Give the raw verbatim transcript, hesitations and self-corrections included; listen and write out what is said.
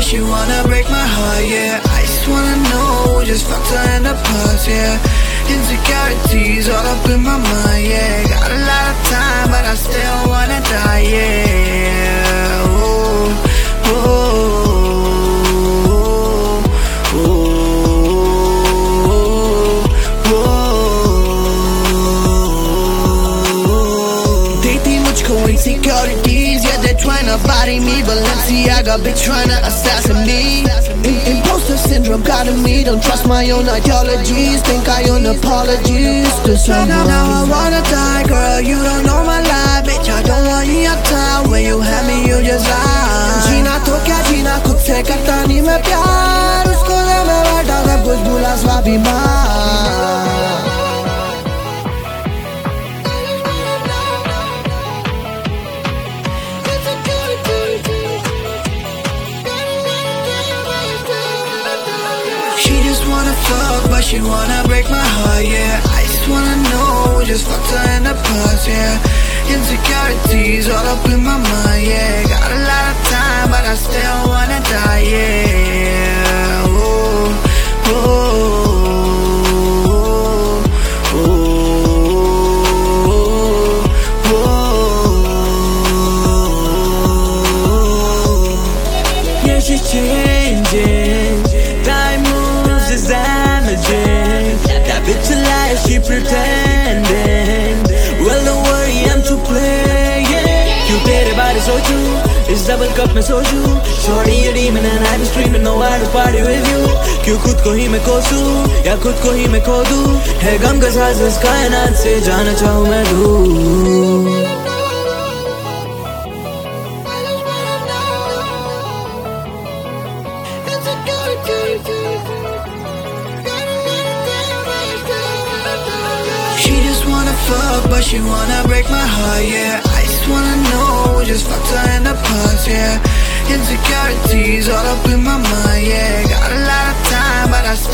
she wanna break my heart, yeah. I just wanna know, just fucked her in the past, yeah. Insecurities all up in my mind, yeah. Got a lot of time, but I still wanna die, yeah. Oh, oh, oh, oh, oh. Dethi mujhko insecurities, yeah, they're tryna body me. Balenciaga bitch tryna assassinate me. Imposter syndrome got me, don't trust my own ideologies. Think I own apologies to someone. Now, now I wanna die, girl, you don't know my life. Bitch, I don't want your time. When you have me, you just lie. जीना तो क्या जीना, खुद से करता नहीं मैं प्यार. उसको दे मैं बैठा सब कुछ भूला स्वाभिमान. Fuck, but she wanna break my heart, yeah. I just wanna know, just fucked her in the past, yeah. Insecurities all up in my mind, yeah. Got a lot of time, but I still wanna die, yeah. Oh, oh, oh, oh, oh. Yeah, she's changing. Time moves is damaging. That bitch a lie, she pretending. Well, don't worry, I'm too playing. You तेरे बारे सोचूं, इस double cup में सोचूं. Shorty a demon and I'm screaming, no I to party with you. क्यों खुद को ही मैं कोसूं, या खुद को ही मैं खो दूं. है गम का साज इस कायनात से जाना चाहूँ मैं दूर. She just wanna fuck, but she wanna break my heart, yeah. I just wanna know, just fucked her in the past, yeah. Insecurities all up in my mind, yeah. Got a lot of time, but I